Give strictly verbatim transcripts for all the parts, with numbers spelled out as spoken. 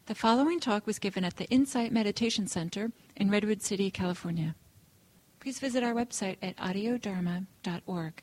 The following talk was given at the Insight Meditation Center in Redwood City, California. Please visit our website at audio dharma dot org.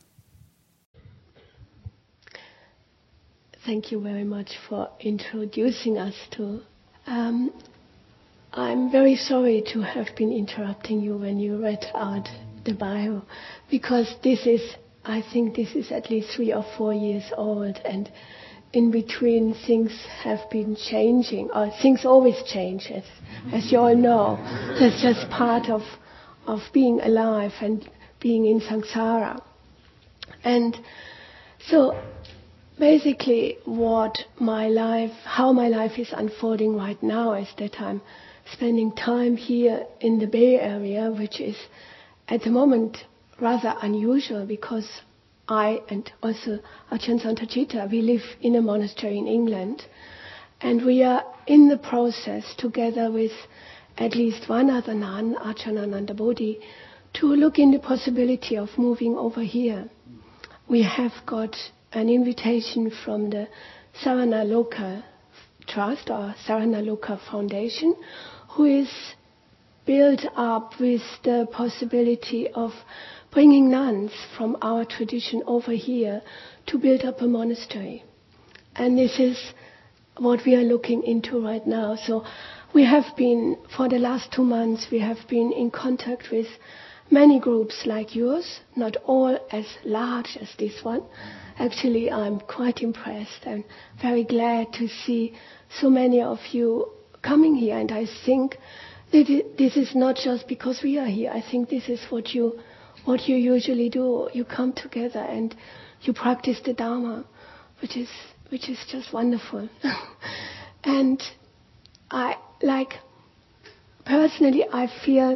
Thank you very much for introducing us to. Um, I'm very sorry to have been interrupting you when you read out the bio, because this is, I think this is at least three or four years old, and in between things have been changing, or things always change, as, as you all know. That's just part of of being alive and being in samsara. And so basically what my life, how my life is unfolding right now is that I'm spending time here in the Bay Area, which is at the moment rather unusual because I and also Ajahn Santacita, we live in a monastery in England, and we are in the process, together with at least one other nun, Ajahn Ananda Bodhi, to look in the possibility of moving over here. We have got an invitation from the Saranaloka Trust or Saranaloka Foundation, who is built up with the possibility of bringing nuns from our tradition over here to build up a monastery. And this is what we are looking into right now. So we have been, for the last two months, we have been in contact with many groups like yours, not all as large as this one. Actually, I'm quite impressed and very glad to see so many of you coming here. And I think that this is not just because we are here. I think this is what you what you usually do. You come together and you practice the Dharma, which is which is just wonderful. And I like personally, I feel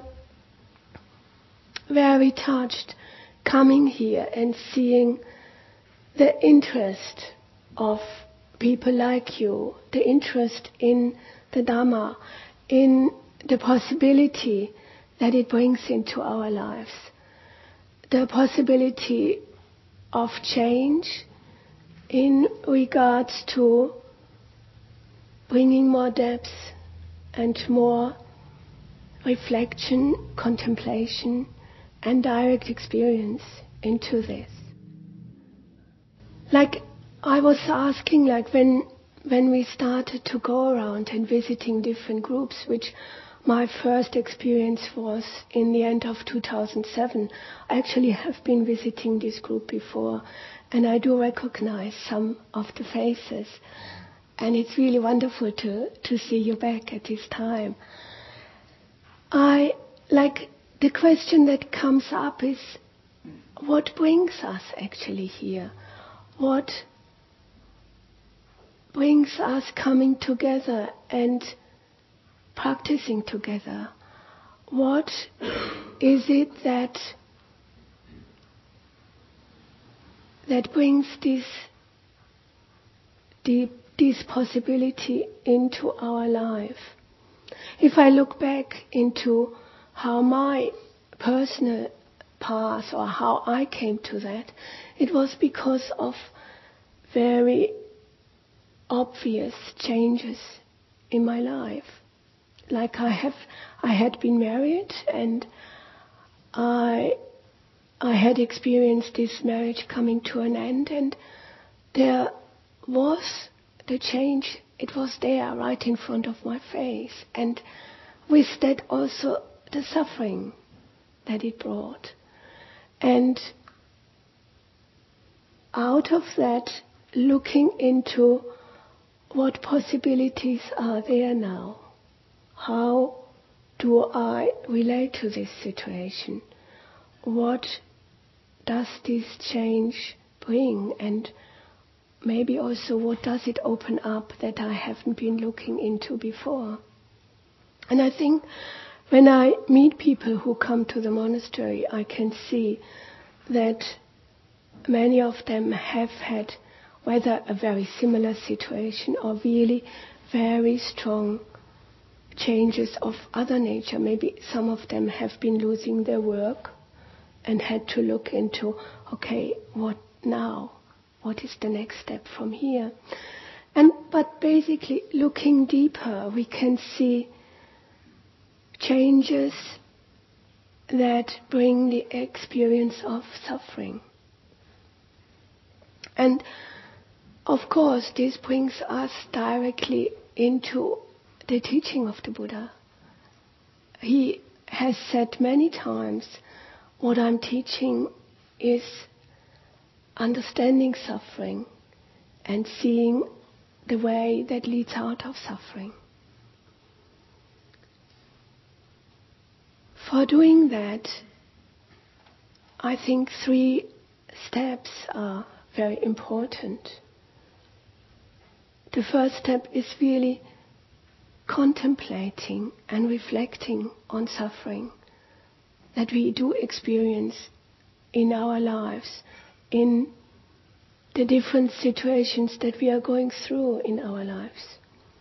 very touched coming here and seeing the interest of people like you, the interest in the Dhamma, in the possibility that it brings into our lives, the possibility of change in regards to bringing more depth and more reflection, contemplation, and direct experience into this. Like I was asking, like when when we started to go around and visiting different groups, which my first experience was in the end of two thousand seven. I actually have been visiting this group before, and I do recognize some of the faces. And it's really wonderful to, to see you back at this time. I like the question that comes up is, what brings us actually here? What brings us coming together and practicing together? What is it that that brings this deep this possibility into our life? If I look back into how my personal path or how I came to that, it was because of very obvious changes in my life. Like I have, I had been married, and I, I had experienced this marriage coming to an end, and there was the change. It was there, right in front of my face, and with that also the suffering that it brought. And out of that, looking into what possibilities are there now. How do I relate to this situation? What does this change bring? And maybe also what does it open up that I haven't been looking into before? And I think when I meet people who come to the monastery, I can see that many of them have had whether a very similar situation or really very strong changes of other nature. Maybe some of them have been losing their work and had to look into, okay, what now? What is the next step from here? And but basically, looking deeper, we can see changes that bring the experience of suffering. And of course, this brings us directly into the teaching of the Buddha. He has said many times, what I'm teaching is understanding suffering and seeing the way that leads out of suffering. For doing that, I think three steps are very important. The first step is really contemplating and reflecting on suffering that we do experience in our lives, in the different situations that we are going through in our lives.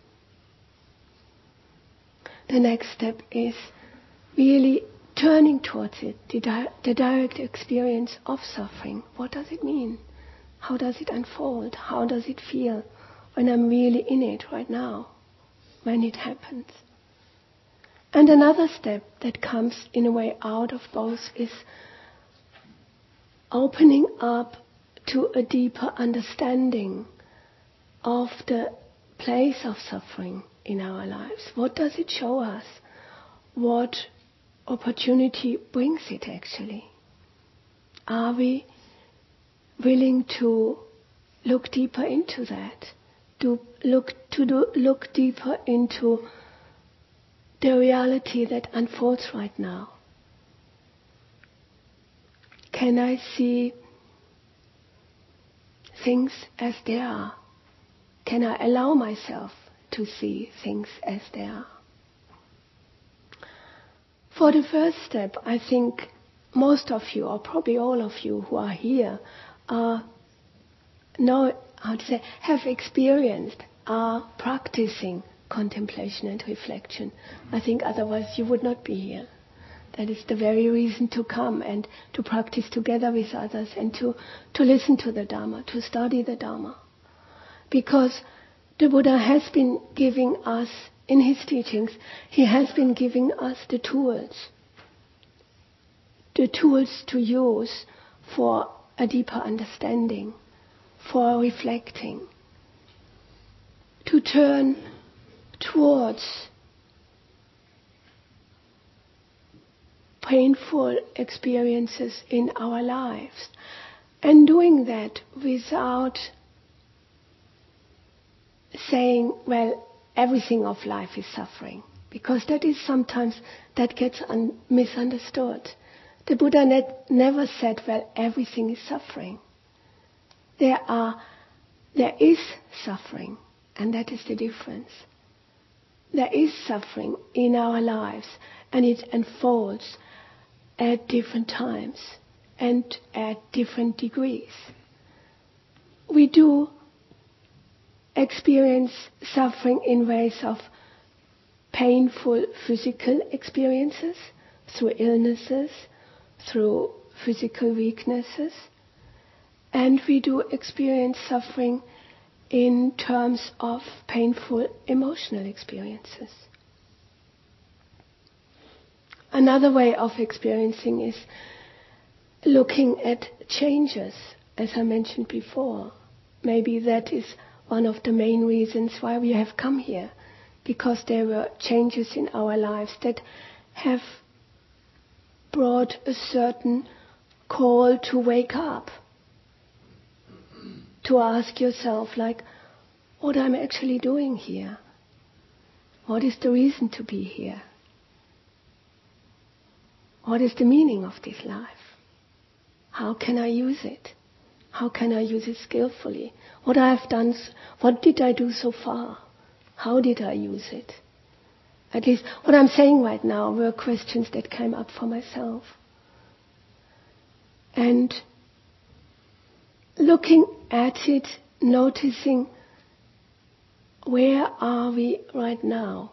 The next step is really turning towards it, the, di- the direct experience of suffering. What does it mean? How does it unfold? How does it feel when I'm really in it right now, when it happens? And another step that comes in a way out of both is opening up to a deeper understanding of the place of suffering in our lives. What does it show us? What opportunity brings it actually? Are we willing to look deeper into that? To look to do, look deeper into the reality that unfolds right now? Can I see things as they are? Can I allow myself to see things as they are? For the first step, I think most of you, or probably all of you who are here, are know how to say have experienced, are practicing contemplation and reflection. I think otherwise you would not be here. That is the very reason to come and to practice together with others and to, to listen to the Dharma, to study the Dharma. Because the Buddha has been giving us, in his teachings, he has been giving us the tools. The tools to use for a deeper understanding, for reflecting, to turn towards painful experiences in our lives, and doing that without saying, well, everything of life is suffering, because that is sometimes, that gets un- misunderstood. The Buddha ne- never said, well, everything is suffering. There are, there is suffering, and that is the difference. There is suffering in our lives, and it unfolds at different times and at different degrees. We do experience suffering in ways of painful physical experiences, through illnesses, through physical weaknesses, and we do experience suffering in terms of painful emotional experiences. Another way of experiencing is looking at changes, as I mentioned before. Maybe that is one of the main reasons why we have come here, because there were changes in our lives that have brought a certain call to wake up, to ask yourself, like, what am I actually doing here? What is the reason to be here? What is the meaning of this life? How can I use it? How can I use it skillfully? What I have done, what did I do so far? How did I use it? At least what I'm saying right now were questions that came up for myself. And looking at it, noticing, where are we right now?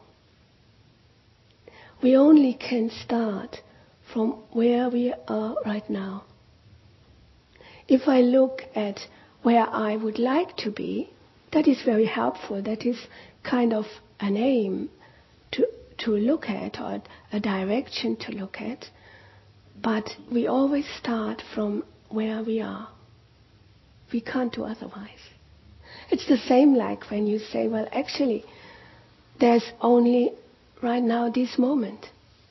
We only can start from where we are right now. If I look at where I would like to be, that is very helpful. That is kind of an aim to to look at, or a direction to look at. But we always start from where we are. We can't do otherwise. It's the same like when you say, well, actually, there's only right now this moment.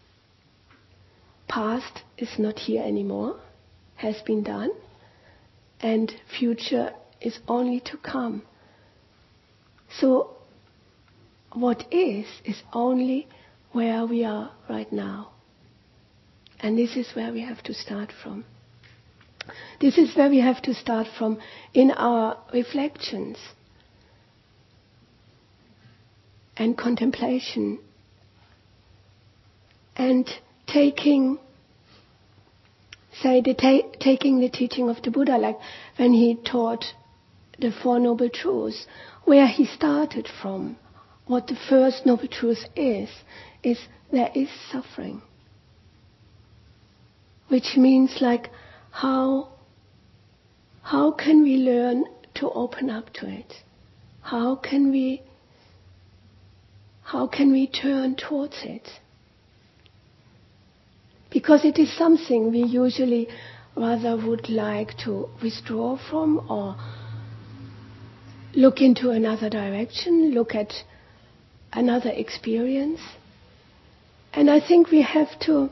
Past is not here anymore, has been done, and future is only to come. So what is, is only where we are right now. And this is where we have to start from. This is where we have to start from in our reflections and contemplation, and taking, say, the ta- taking the teaching of the Buddha, like when he taught the Four Noble Truths, where he started from. What the first Noble Truth is, is there is suffering. Which means, like, how, how can we learn to open up to it? How can we, how can we turn towards it? Because it is something we usually rather would like to withdraw from, or look into another direction, look at another experience. And I think we have to,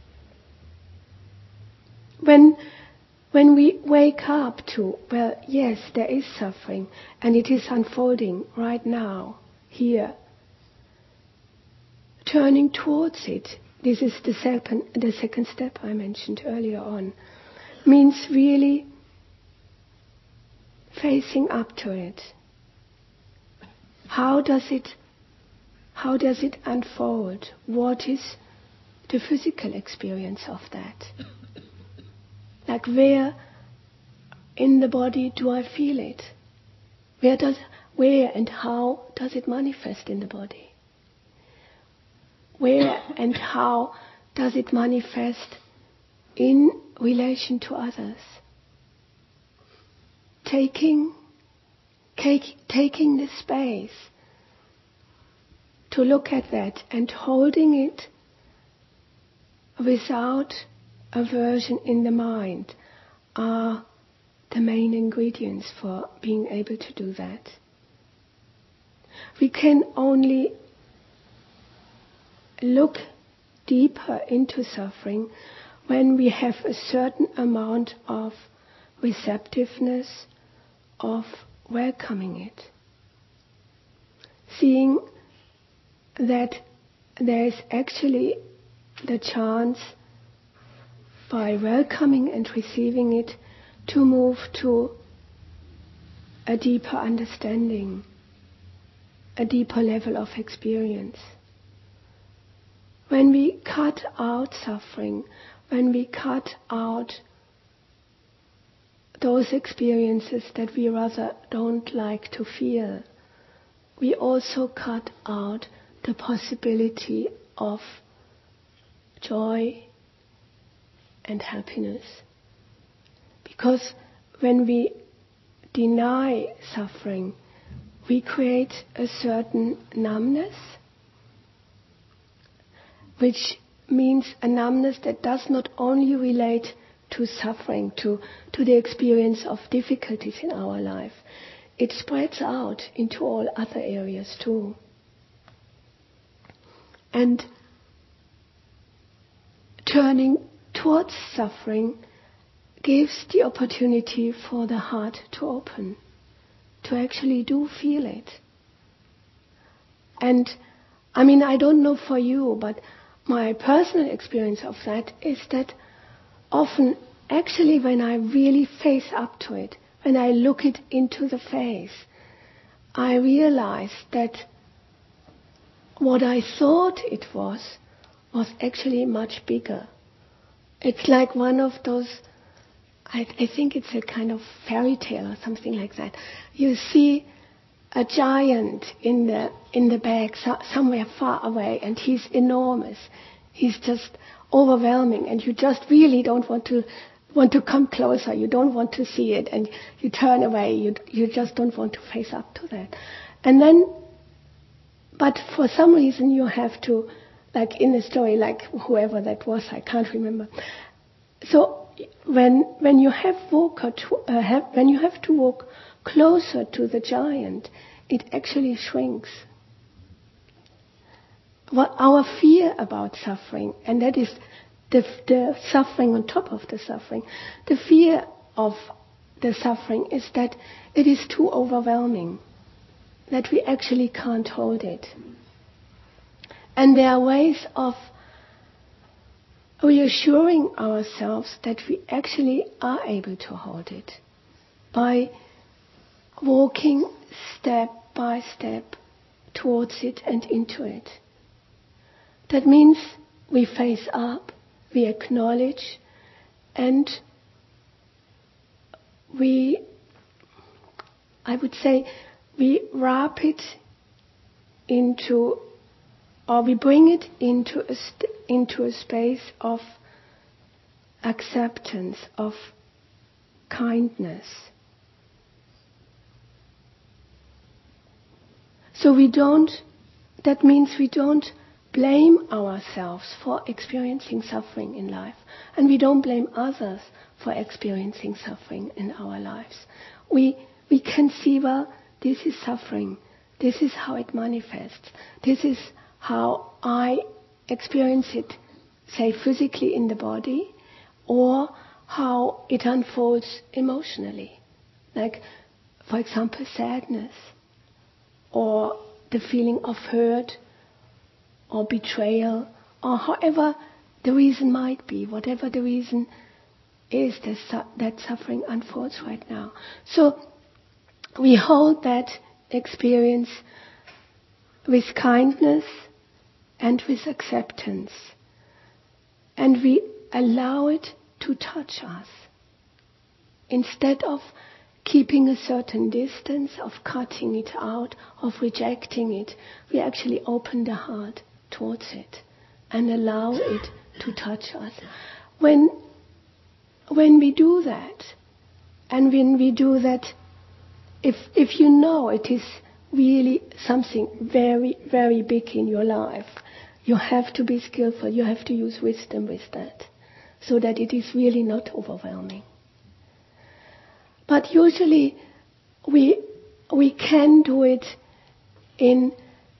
when when we wake up to, well, yes, there is suffering, and it is unfolding right now, here, turning towards it, this is the second, the second step I mentioned earlier on, means really facing up to it. How does it How does it unfold? What is the physical experience of that? Like, where in the body do I feel it? Where does, where and how does it manifest in the body? Where and how does it manifest in relation to others? Taking, take, taking the space to look at that and holding it without aversion in the mind are the main ingredients for being able to do that. We can only look deeper into suffering when we have a certain amount of receptiveness, of welcoming it. Seeing that there is actually the chance, by welcoming and receiving it, to move to a deeper understanding, a deeper level of experience. When we cut out suffering, when we cut out those experiences that we rather don't like to feel, we also cut out the possibility of joy and happiness. Because when we deny suffering, we create a certain numbness, which means a numbness that does not only relate to suffering, to, to the experience of difficulties in our life. It spreads out into all other areas too. And turning towards suffering gives the opportunity for the heart to open, to actually do feel it. And I mean, I don't know for you, but my personal experience of that is that often, actually, when I really face up to it, when I look it into the face, I realize that what I thought it was, was actually much bigger. It's like one of those, I, I think it's a kind of fairy tale or something like that. You see a giant in the in the bag so, somewhere far away, and he's enormous. He's just overwhelming, and you just really don't want to want to come closer, you don't want to see it, and you turn away, you, you just don't want to face up to that. And then, but for some reason you have to, like in the story, like whoever that was, I can't remember. So when when you have walk to, uh, have, when you have to walk closer to the giant, it actually shrinks. What our fear about suffering, and that is the, the suffering on top of the suffering, the fear of the suffering is that it is too overwhelming, that we actually can't hold it. And there are ways of reassuring ourselves that we actually are able to hold it by walking step by step towards it and into it. That means we face up, we acknowledge, and we, I would say, we wrap it into, or we bring it into a, st- into a space of acceptance, of kindness. So we don't, that means we don't blame ourselves for experiencing suffering in life. And we don't blame others for experiencing suffering in our lives. We, we can see, well, this is suffering. This is how it manifests. This is how I experience it, say, physically in the body, or how it unfolds emotionally. Like, for example, sadness, or the feeling of hurt, or betrayal, or however the reason might be, whatever the reason is that, su- that suffering unfolds right now. So we hold that experience with kindness and with acceptance, and we allow it to touch us. Instead of keeping a certain distance, of cutting it out, of rejecting it, we actually open the heart towards it and allow it to touch us. When, when we do that, and when we do that, if, if you know it is really something very, very big in your life, you have to be skillful, you have to use wisdom with that, so that it is really not overwhelming. But usually we we can do it in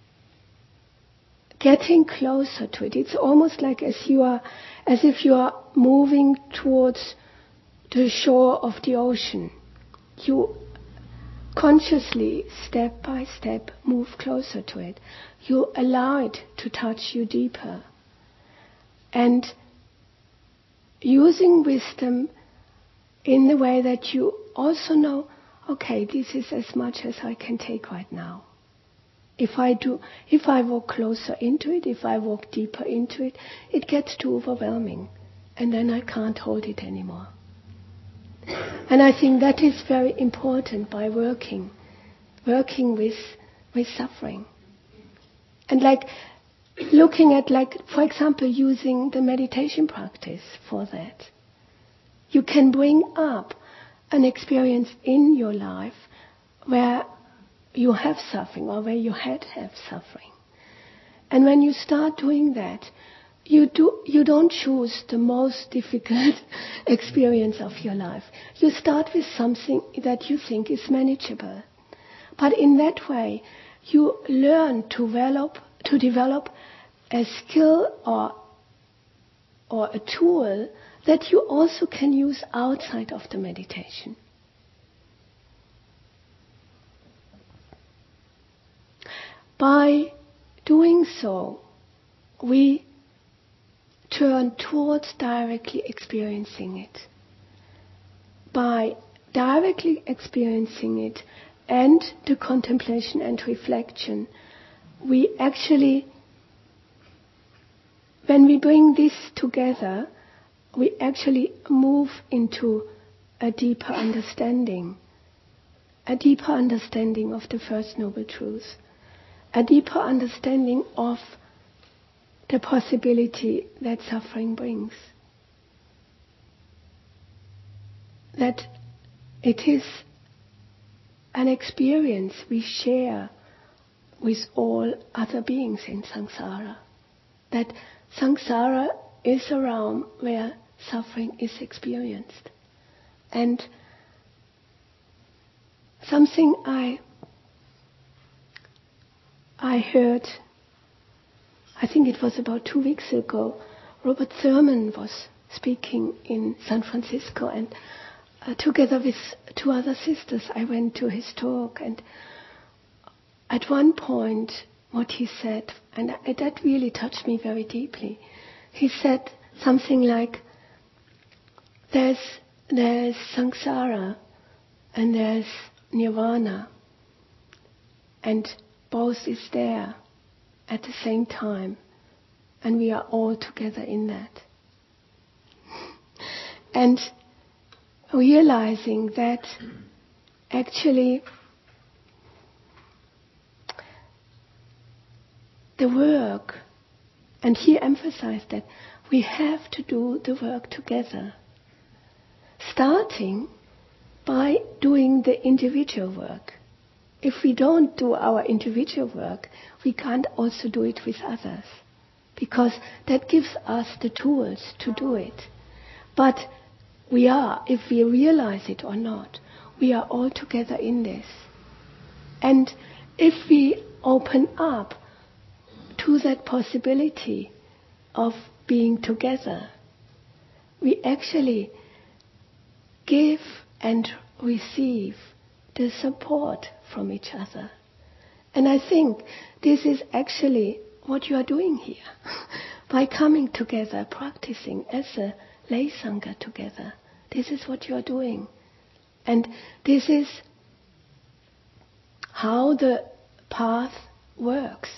getting closer to it. It's almost like as you are, as if you are moving towards the shore of the ocean. You consciously, step by step, move closer to it. You allow it to touch you deeper. And using wisdom in the way that you also know, okay, this is as much as I can take right now. If I do, if I walk closer into it, if I walk deeper into it, it gets too overwhelming, and then I can't hold it anymore. And I think that is very important by working, working with with suffering. And like looking at, like, for example, using the meditation practice for that. You can bring up an experience in your life where you have suffering, or where you had have suffering. And when you start doing that, you do you don't choose the most difficult experience of your life. You start with something that you think is manageable. But in that way, you learn to develop to develop a skill or or a tool that you also can use outside of the meditation. By doing so, we turn towards directly experiencing it. By directly experiencing it and the contemplation and reflection, we actually, when we bring this together, we actually move into a deeper understanding, a deeper understanding of the First Noble Truth, a deeper understanding of the possibility that suffering brings. that it is an experience we share with all other beings in samsara. That samsara is a realm where suffering is experienced. And something I I heard, I think it was about two weeks ago, Robert Thurman was speaking in San Francisco, and uh, together with two other sisters I went to his talk, and at one point what he said, and that really touched me very deeply, he said something like, there's, there's samsara and there's nirvana, and both is there at the same time, and we are all together in that. And realizing that actually the work, and he emphasized that we have to do the work together, starting by doing the individual work. If we don't do our individual work, we can't also do it with others, because that gives us the tools to do it. But we are, if we realize it or not, we are all together in this. And if we open up to that possibility of being together, we actually give and receive the support from each other. And I think this is actually what you are doing here. By coming together, practicing as a lay sangha together, this is what you are doing. And this is how the path works.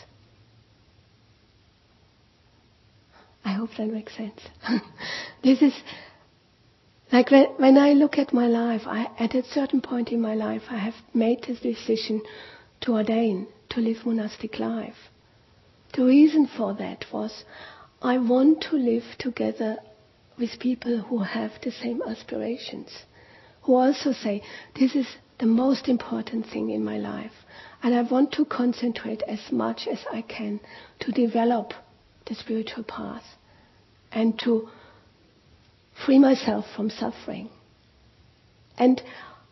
I hope that makes sense. This is like when, when I look at my life, I, at a certain point in my life, I have made this decision to ordain, to live monastic life. The reason for that was I want to live together with people who have the same aspirations, who also say, this is the most important thing in my life, and I want to concentrate as much as I can to develop the spiritual path and to free myself from suffering. And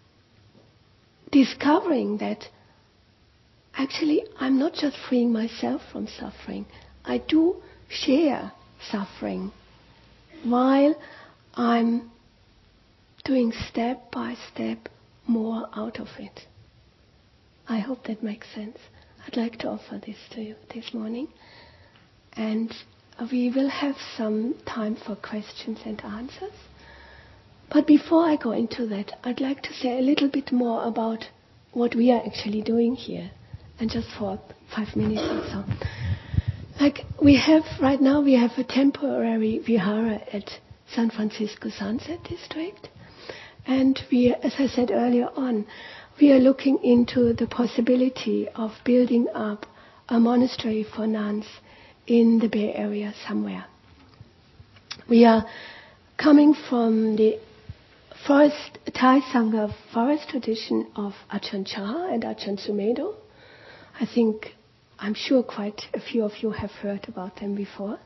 discovering that actually I'm not just freeing myself from suffering, I do share suffering while I'm doing step by step more out of it. I hope that makes sense. I'd like to offer this to you this morning. And we will have some time for questions and answers. But before I go into that, I'd like to say a little bit more about what we are actually doing here. And just for five minutes or so. Like we have, right now we have a temporary vihara at San Francisco Sunset District. And we, as I said earlier on, we are looking into the possibility of building up a monastery for nuns in the Bay Area somewhere. We are coming from the forest, Thai Sangha forest tradition of Ajahn Chah and Ajahn Sumedho. I think, I'm sure quite a few of you have heard about them before.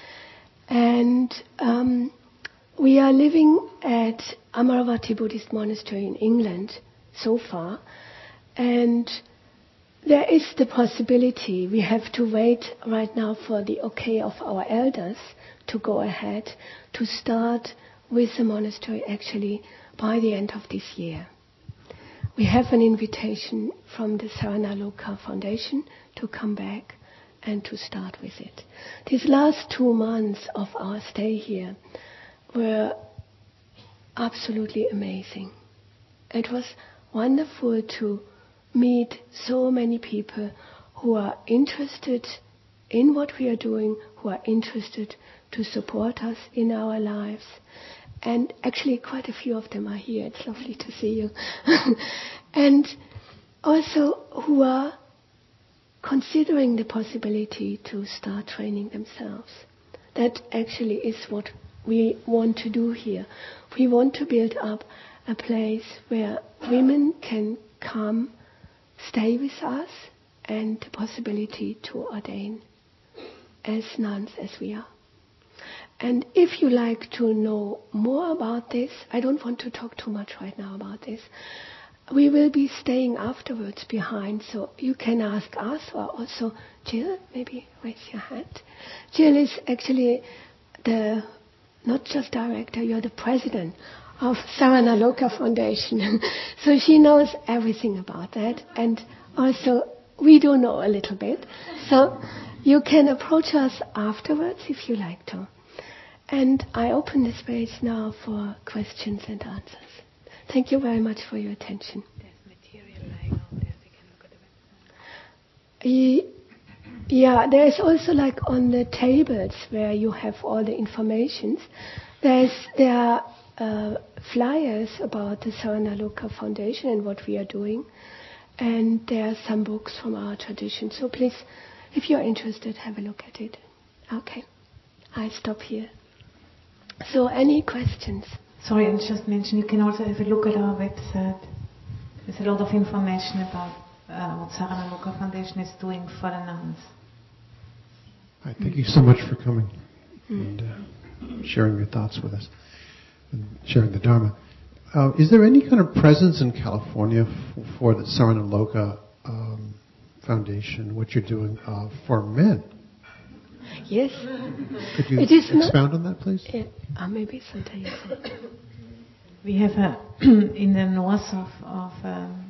And um, we are living at Amaravati Buddhist Monastery in England so far. And there is the possibility, we have to wait right now for the okay of our elders to go ahead to start with the monastery actually by the end of this year. We have an invitation from the Saranaloka Foundation to come back and to start with it. These last two months of our stay here were absolutely amazing. It was wonderful to meet so many people who are interested in what we are doing, who are interested to support us in our lives. And actually quite a few of them are here. It's lovely to see you. And also who are considering the possibility to start training themselves. That actually is what we want to do here. We want to build up a place where women can come, stay with us, and the possibility to ordain as nuns as we are. And if you like to know more about this, I don't want to talk too much right now about this. We will be staying afterwards behind, so you can ask us, or also Jill, maybe raise your hand. Jill is actually the, not just director, you're the president of Saranaloka Foundation. So she knows everything about that, and also we do know a little bit. So you can approach us afterwards if you like to. And I open the space now for questions and answers. Thank you very much for your attention. There's material lying out there. We can look at the website. Yeah, there's also like on the tables where you have all the informations. There's there are uh, flyers about the Saranaloka Foundation and what we are doing, and there are some books from our tradition. So please, if you're interested, have a look at it. Okay, I stop here. So, any questions? Sorry, I just mentioned you can also have a look at our website. There's a lot of information about uh, what Saranaloka Foundation is doing for the nuns. Right, thank you so much for coming mm. and uh, sharing your thoughts with us and sharing the Dharma. Uh, is there any kind of presence in California f- for the Saranaloka um, Foundation, what you're doing uh, for men? Yes. Could you it is expound on that, please? Yeah, uh, maybe sometime. We have a in the north of, of um,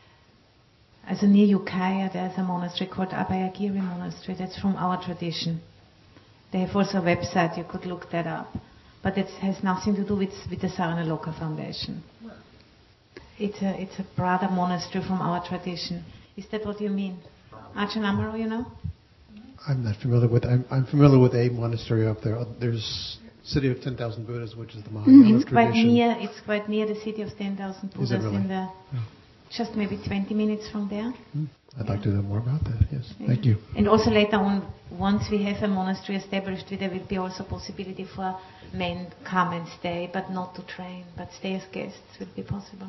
as near Ukiah, there's a monastery called Abhayagiri Monastery. That's from our tradition. They have also a website. You could look that up, but it has nothing to do with with the Saranaloka Foundation. It's a it's a brother monastery from our tradition. Is that what you mean, Ajahn Amaro? You know. I'm not familiar with. I'm, I'm familiar with a monastery up there. There's City of Ten Thousand Buddhas, which is the Mahayana it's tradition. Quite near, it's quite near the City of Ten Thousand Buddhas. Really? In the yeah. just maybe twenty minutes from there. Mm. I'd yeah. like to know more about that. Yes, yeah. Thank you. And also later on, once we have a monastery established, there will be also possibility for men come and stay, but not to train, but stay as guests will be possible.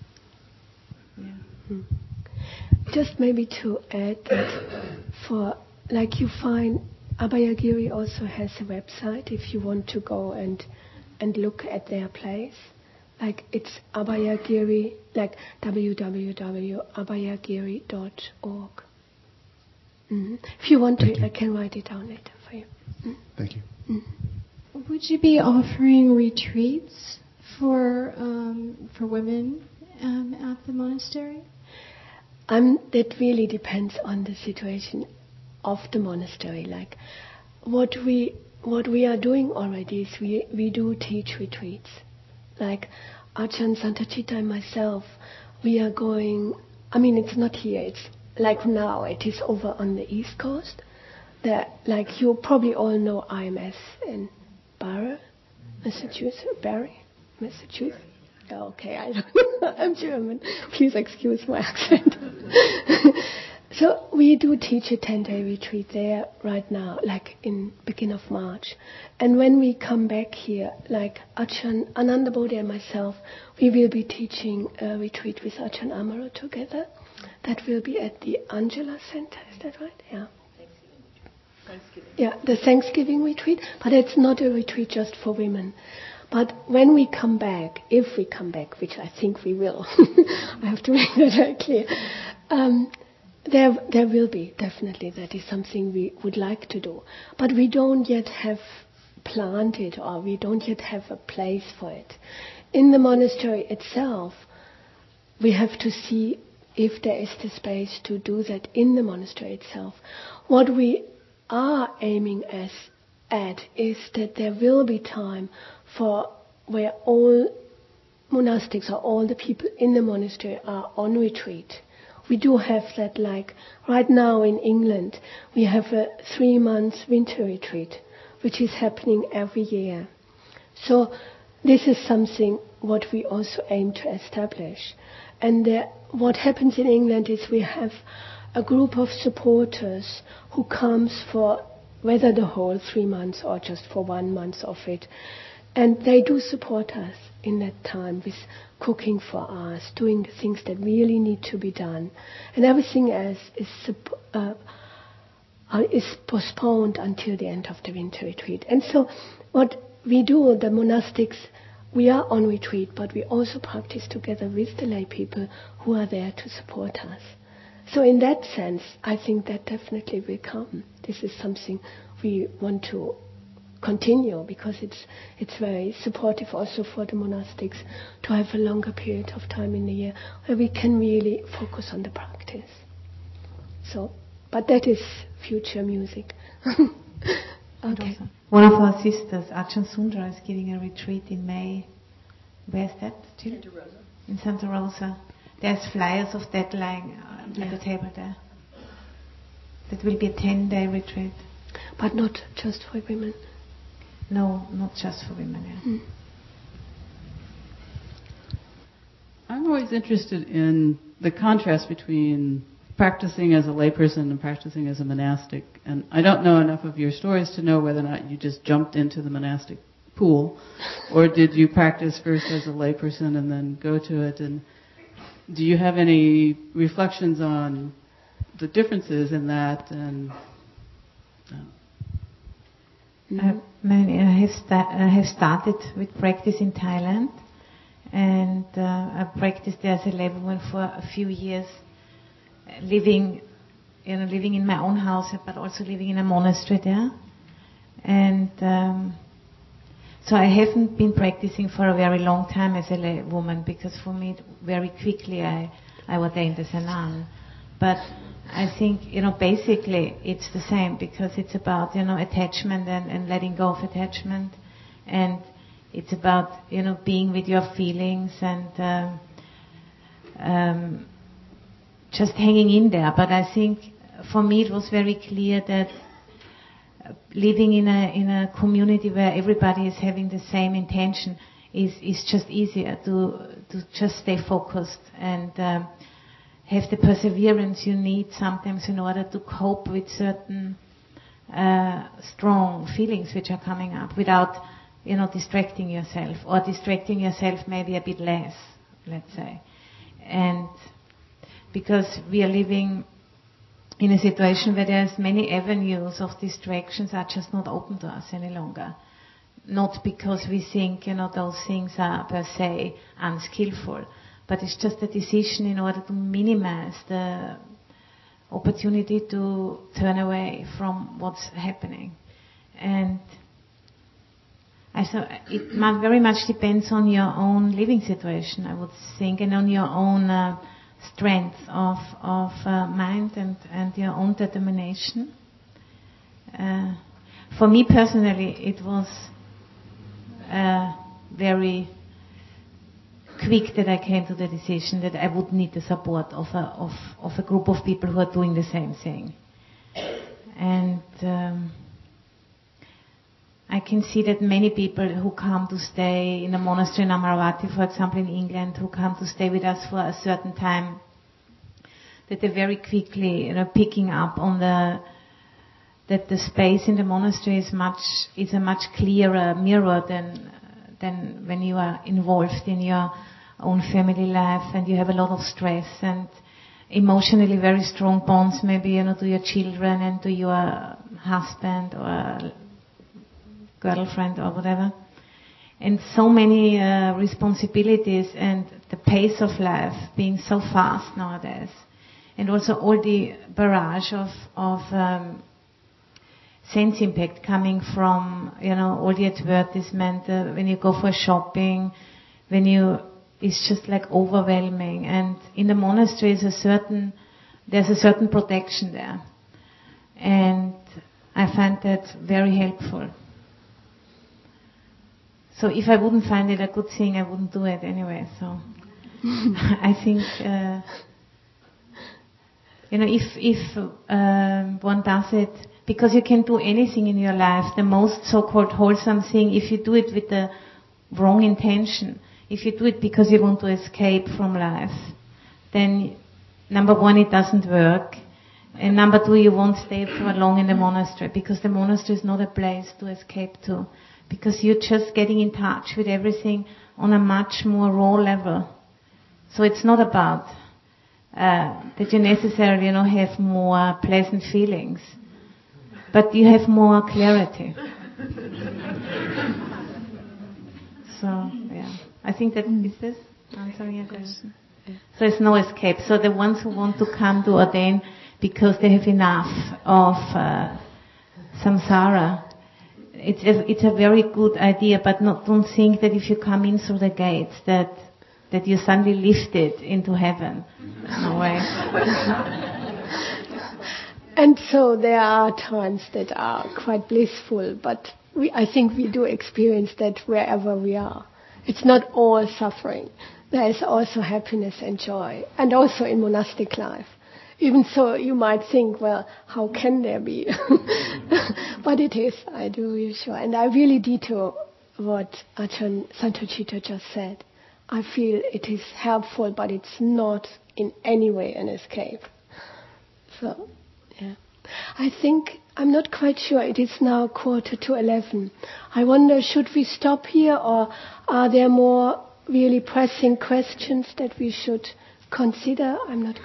Yeah. Hmm. Just maybe to add that for. Like you find, Abhayagiri also has a website if you want to go and and look at their place. Like it's Abhayagiri, like w w w dot abhayagiri dot org. Mm-hmm. If you want Thank to, you. I can write it down later for you. Mm. Thank you. Mm. Would you be offering retreats for um, for women um, at the monastery? Um, that really depends on the situation of the monastery. Like what we what we are doing already is we we do teach retreats. Like Ajahn Santacita and myself, we are going. I mean, it's not here. It's like now. It is over on the East Coast. That like you probably all know I M S in Barre, Massachusetts. Barre, Massachusetts. Oh, okay, I don't know. I'm German. Please excuse my accent. So we do teach a ten-day retreat there right now, like in beginning of March. And when we come back here, like Ajahn Ananda Bodhi and myself, we will be teaching a retreat with Ajahn Amaro together. That will be at the Angela Center, is that right? Yeah. Thanksgiving. Yeah, the Thanksgiving retreat. But it's not a retreat just for women. But when we come back, if we come back, which I think we will, I have to make that very clear, um, There, there will be, definitely. That is something we would like to do. But we don't yet have planned it, or we don't yet have a place for it. In the monastery itself, we have to see if there is the space to do that in the monastery itself. What we are aiming as at is that there will be time for where all monastics or all the people in the monastery are on retreat. We do have that, like right now in England, we have a three months winter retreat, which is happening every year. So this is something what we also aim to establish. And uh, what happens in England is we have a group of supporters who comes for whether the whole three months or just for one month of it, And they do support us in that time with cooking for us, doing the things that really need to be done. And everything else is, uh, uh, is postponed until the end of the winter retreat. And so what we do, the monastics, we are on retreat, but we also practice together with the lay people who are there to support us. So in that sense, I think that definitely will come. This is something we want to continue because it's it's very supportive also for the monastics to have a longer period of time in the year where we can really focus on the practice. So, but that is future music. Okay. One of our sisters, Ajahn Sundra, is giving a retreat in May. Where's that? Santa Rosa. In Santa Rosa. There's flyers of that lying uh, yeah. at the table there. That will be a ten-day retreat. But not just for women. No, not just for women. Yeah. Mm. I'm always interested in the contrast between practicing as a layperson and practicing as a monastic. And I don't know enough of your stories to know whether or not you just jumped into the monastic pool, or did you practice first as a layperson and then go to it? And do you have any reflections on the differences in that? And uh, I, I, have sta- I have started with practice in Thailand, and uh, I practiced there as a laywoman for a few years, living, you know, living in my own house, but also living in a monastery there. And um, so I haven't been practicing for a very long time as a laywoman, because for me, very quickly I, I ordained as a nun. But I think, you know, basically it's the same, because it's about, you know, attachment and, and letting go of attachment. And it's about, you know, being with your feelings and um, um, just hanging in there. But I think for me it was very clear that living in a in a community where everybody is having the same intention is, is just easier to to just stay focused and um, have the perseverance you need sometimes in order to cope with certain uh, strong feelings which are coming up without, you know, distracting yourself, or distracting yourself maybe a bit less, let's say. And because we are living in a situation where there's many avenues of distractions are just not open to us any longer. Not because we think, you know, those things are per se unskillful, but it's just a decision in order to minimize the opportunity to turn away from what's happening. And I so it very much depends on your own living situation, I would think, and on your own uh, strength of of uh, mind and, and your own determination. Uh, for me personally, it was uh, very quick that I came to the decision that I would need the support of a of, of a group of people who are doing the same thing. And um, I can see that many people who come to stay in a monastery in Amaravati, for example, in England, who come to stay with us for a certain time, that they're very quickly, you know, picking up on the that the space in the monastery is much is a much clearer mirror than than when you are involved in your own family life and you have a lot of stress and emotionally very strong bonds, maybe, you know, to your children and to your husband or girlfriend or whatever, and so many uh, responsibilities, and the pace of life being so fast nowadays, and also all the barrage of of um, sense impact coming from, you know, all the advertisement, uh, when you go for shopping, when you, it's just like overwhelming. And in the monastery is a certain, there's a certain protection there, and I find that very helpful. So if I wouldn't find it a good thing, I wouldn't do it anyway. So I think, uh, you know, if if um, one does it, because you can do anything in your life, the most so-called wholesome thing, if you do it with the wrong intention, if you do it because you want to escape from life, then number one, it doesn't work, And number two, you won't stay for long in the monastery, because the monastery is not a place to escape to, because you're just getting in touch with everything on a much more raw level. So it's not about uh, that you necessarily, you know, have more pleasant feelings, but you have more clarity. So, yeah. I think that, is this answering your question? So it's no escape. So the ones who want to come to ordain because they have enough of uh, samsara, it's a, it's a very good idea, but not, don't think that if you come in through the gates that that you're suddenly lifted into heaven. No way. And so there are times that are quite blissful, but we, I think we do experience that wherever we are. It's not all suffering. There is also happiness and joy, and also in monastic life. Even so, you might think, well, how can there be? But it is, I do reassure. And I really detail what Ajahn Santocito just said. I feel it is helpful, but it's not in any way an escape. So, yeah. I think, I'm not quite sure, it is now quarter to eleven. I wonder, should we stop here, or are there more really pressing questions that we should consider? I'm not...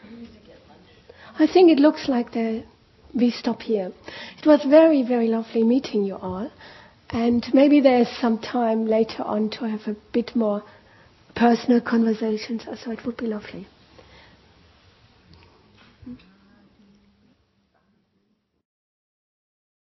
I think it looks like the, we stop here. It was very, very lovely meeting you all. And maybe there's some time later on to have a bit more personal conversations, so it would be lovely.